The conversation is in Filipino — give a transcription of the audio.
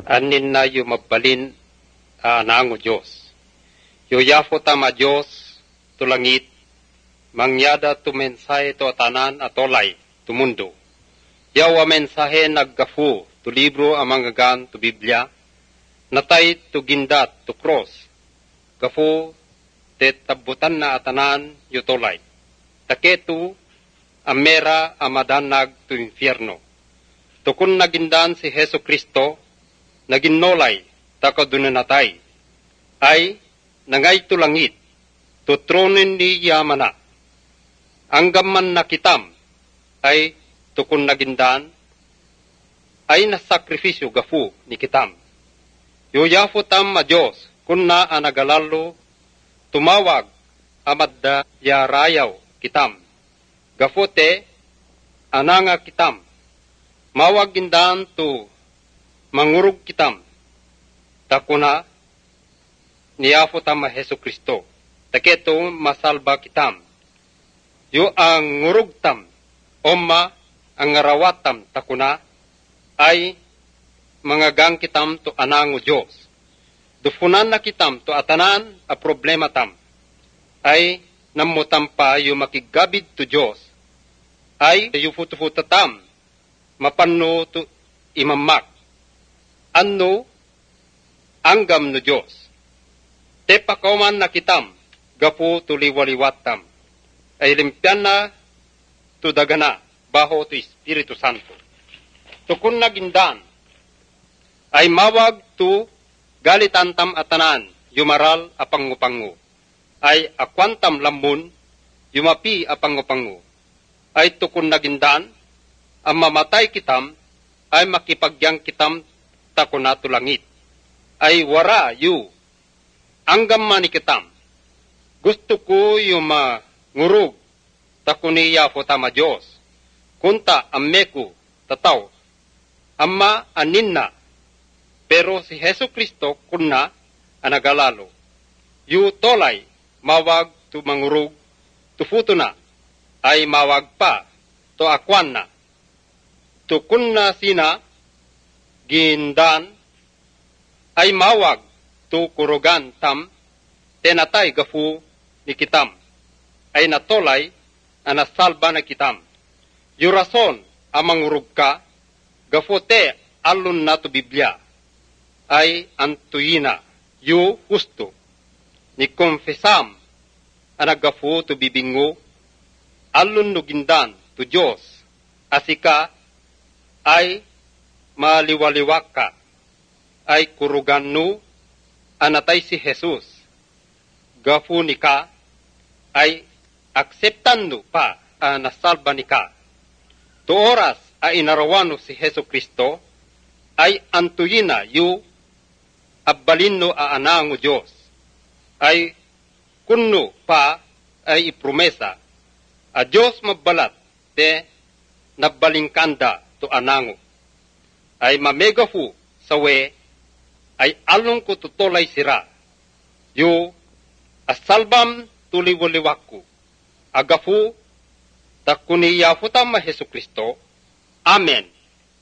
Anin na yu mabalin anango Diyos. Yu yafo tama Diyos tulangit, mangyada tu mensahe to tanan atolay tu mundo. Yawa mensahe naggafu tu libro amangagan tu Biblia, natay tu gindat tu cross, gafu te tabutan na atanan yu tolay. Taketu amera amadanag tu infierno. Tukun nagindan si Heso Kristo, naginnolay takadunanatay, ay nangay tulangit, tutronin ni Yamana. Anggam man nakitam, ay tukun nagindan, ay nasakrifisyo gafu ni kitam. Yuyafo tam a Diyos, kunna anagalalo, tumawag amadda yarayaw kitam. Gafu te, ananga kitam, mawag gindan tu mangurug kitam, takuna niyafo tama Heso Kristo, taketo masalba kitam. Yu ang ngurug tam, omma ang ngarawatam takuna, ay mangagang kitam to anango Diyos. Dufunan na kitam to atanan a problema tam, ay namutam pa yu makigabid to Diyos, ay yu futu-futatam, mapanno to imamak. Anno, anggam no Diyos. Te pakauman na kitam, gapu tuliwaliwatam, ay limpyan na to dagana, baho to Espiritu Santo. Tukun nagindan, ay mawag to galitantam atanan, yumaral apangupangu, ay akwantam lamun, yumapi apangupangu, ay tukun nagindan, ang mamatay kitam, ay makipagyang kitam takunato langit, ay wara yu, anggam manikitam, gusto ko yung mangurug, takuniya po tama Diyos, kunta ammeku tataw, amma aninna, pero si Heso Kristo kunna anagalalo, yu tolay, mawag tu mangurug, tufuto na, ay mawag pa, to akwan na, tukun na sina, gindan, ay mawag, tu kurugan tam, tenatay gafu ni kitam, ay natolay, anasalba na kitam. Yurason, amang urug ka, gafu te, alun na to Biblia, ay antuyina, yu husto, ni konfesam, anagafu to bibingo, alun no gindan, to Diyos, asika, ay maliwaliwak ka, ay kurugan no, anatay si Jesus, gafu ni ka, ay akseptan no pa, nasalba ni ka. To oras ay inarawano si Heso Kristo, ay antuyina yu, abbalin no aanango Diyos, ay kunno pa, ay ipromesa, a Diyos mabalat, te nabalingkanda to anango, ay mamegafu sa we, ay along ko tutulay sira, yu asalbam tuliwaliwakku, agafu takuniyafutam ma Heso Kristo, Amen.